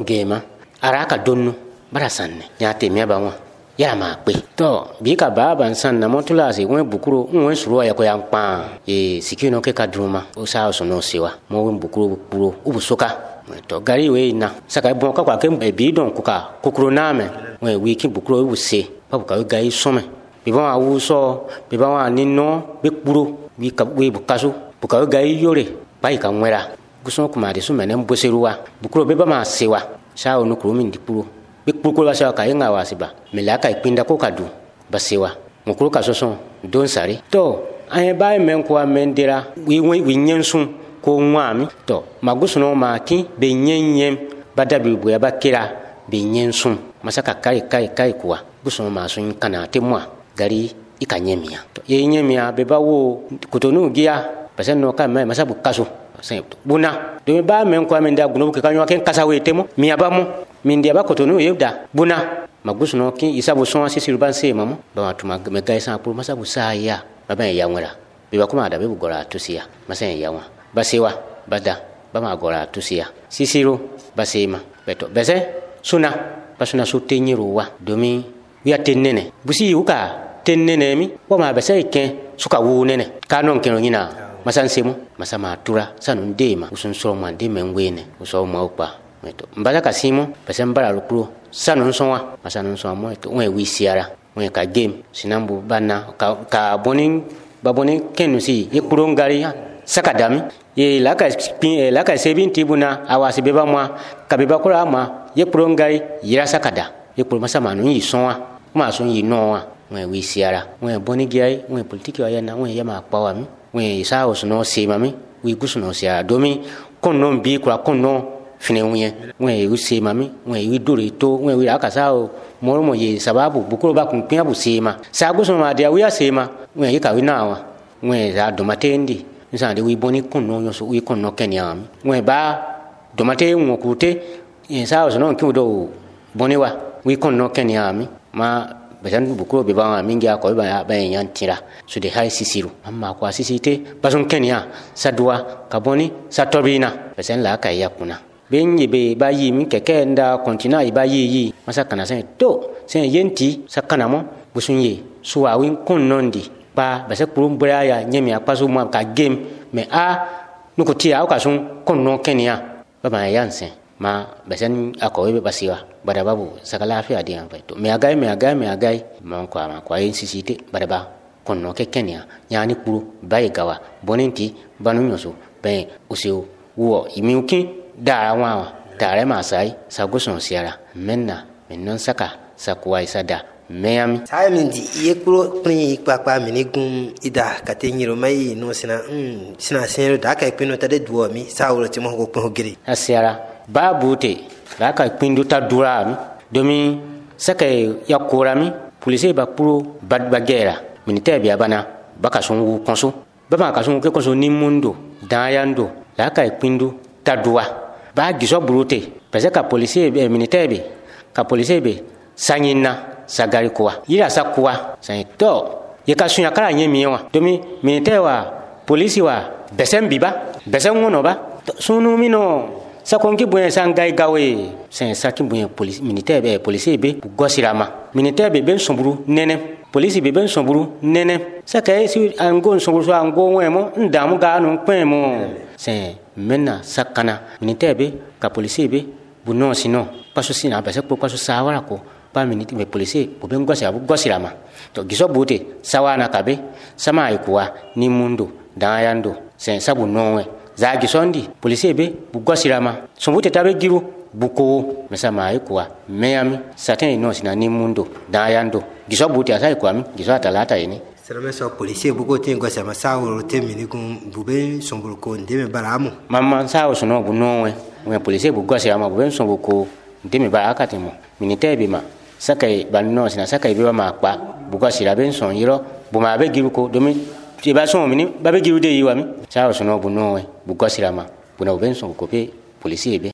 gema araka donnu bara sanne nyate miaba wa ya ma pe to bi ka baba san na motula se wen bukuro wen suru ya ko ya pa sikino ke kadruma o sa so no sewa mo wen bukuro bukuro ubusoka to gari we na saka bon ka kwa ke bi don kuka kokuro na me wen wiki bukuro ubuse pa ka gai some bi bon awu so bi bon anino bi kpuro wi ka we bukaso buka gai yore bai ka nwera guson kuma de su menen boseruwa bukuro be ba ma sewa sa onu kuro min dipuro bikpukulu basa ka inga wasiba melaka ipinda ko kadu basewa mukuru ka soso don sari to aye bay men ko amendira wi nyensun ko nwami to magusuno maki be nyenyem badabi buya bakira be nyensun masaka kai kuwa gusuno masun kana temwa gari ikanyemia to ye nyemia be bawo kutonu gia paseno ka mai masabu kaso buna do ba men ko amenda gunu ke kanyo ken kasawe temo miabamo mindia ba kotonu yebda buna magusuno ki isabu so asisi rubanse mamo ba matuma megai sa pur masabu saya baba ya ngora biba kuma da bebu gora tusia masen ya wa basewa bada ba ma gora tusia sisiru basema beto bese suna basuna su tenyiruwa domi wiya tennene busi uka tennene mi wa ma bese ken suka wu nene kanon keno nyina masansemo masama tura sanu ndema usunso mwande menwene uso maupa meto mbala kasimo basembala lukuru sanu nsonwa masanu nsonwa moto we wisiara we ka game sinambu bana ka bonin baboni kenusi yekuro ngari sakadami ye laka sebin tibuna awasi beba mwa kabeba kula ma yekuro ngari yira sakada yekuro masama nu yisonwa ma sun yinowa we wisiara we boni gai we politiki wa yana we yama pawami we sao suno semami we gusuno sia domi konno bi kura konno fineunye we usemami we dure to we akasao moromo ye sababu bukuro ba kunpia busema sa gusuno ma dia we asema we ka winawa we za domatendi nsande we boni konno nyoso we konno kenyami we ba domate ngokute ye sao suno kiudo boniwa we konno kenyami ma besan bukuro be ba mingi ko ba yantira su de hay sisiru amma ko sisite bason kenya sadwa kaboni satobina besan la kay yakuna benyi be ba yi min keke nda kontina ba yi masakana sen to sen yenti sakana mo busunye suwa win konnondi ba bese kurum braya nyemi apaso mo ka game me a nukotia ka sun konno kenya ba yansen ma besan akowe basiwa bada babu saka lafiya di amfai to me agai man kwa yin sisite bada ba konno ke kenya nyani kuru bai gawa boninti banu nyoso be usio wo imiuki dara wawa dare masai saguson siara menna mennon saka sakuwa isada meyami saimindi yekuro pri papa minigun ida katenyiro mai no sina senro da kai pino tade duomi sawro timo ko ko giri asiara babute raka pindu ta durami domi saka yakurami police ba puro badbagera militaire bi abana baka sungu konso baba ka sungu ke konso ni mundo dayando raka pindu ta dua ba giso burute pese ka police be militaire bi ka police be sanyina sagari kwa yira sakwa sai to ye ka sunya kala nyemiwa domi militaire wa police wa besen biba besen ngono ba sunu mino sakonki buye sangai gawe sen sakin buye police militaire be police be gosirama militaire be ben somburu nene police be ben somburu nene sakai si angon somburu so angon wemo ndamu ga no pemo sen menna sakana militaire be ka police be buno sino paso sina ba sekpo paso sawara ko pa militaire be police bo ben gosirama to giso bute sawana kabe sama ikuwa ni mundo dayando sen sabu nowe zagi sondi police be bugosirama sombute tabe giru buko mesama ikwa meyami satin no sina ni mundo dayando giso bute asai kwami giso atalata ini serame so police bugo tingo sama sawo temini kum bube sombulu ko ndeme baramu mama sawo sono bunowe we police bugosirama bube sombulu ko ndeme baraka temo militaire be ma sakai banno sina sakai be ma pa bugosira ben son yiro buma be giru ko domi ba son mini ba be giru de yiwami sawo sono bunowe bugosirama buna benson ko pe police be